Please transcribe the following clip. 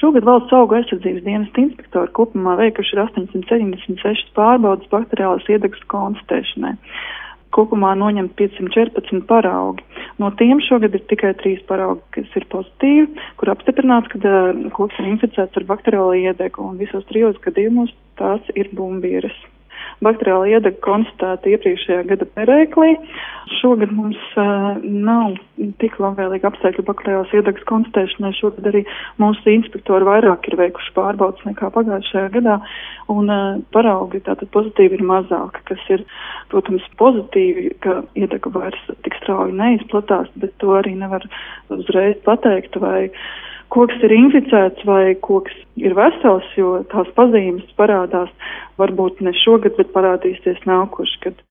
Šogad Valsts augu aizsardzības dienesta inspektori kopumā veikuši 876 pārbaudas bakteriālās iedegas konstatēšanai. Kopumā noņemt 514 paraugi. No tiem šogad ir tikai 3 paraugi, kas ir pozitīvi, kur apstiprināts, ka koks ir inficēts ar bakteriālo iedegu, un visos 3 gadījumos tās ir bumbieres. Bakteriāla iedega konstatēta iepriekšējā gada perēklī. Šogad mums nav tik labvēlīgi apstākļi bakteriālas iedegas konstatēšanai. Šogad arī mūsu inspektori vairāk ir veikuši pārbaudas nekā pagājušajā gadā, un paraugi tātad pozitīvi ir mazāk, kas ir, protams, pozitīvi, ka iedega vairs tik strauji neizplatās, bet to arī nevar uzreiz pateikt, vai koks ir inficēts vai koks ir vesels, jo tās pazīmes parādās varbūt ne šogad, bet parādīsies nākošgad.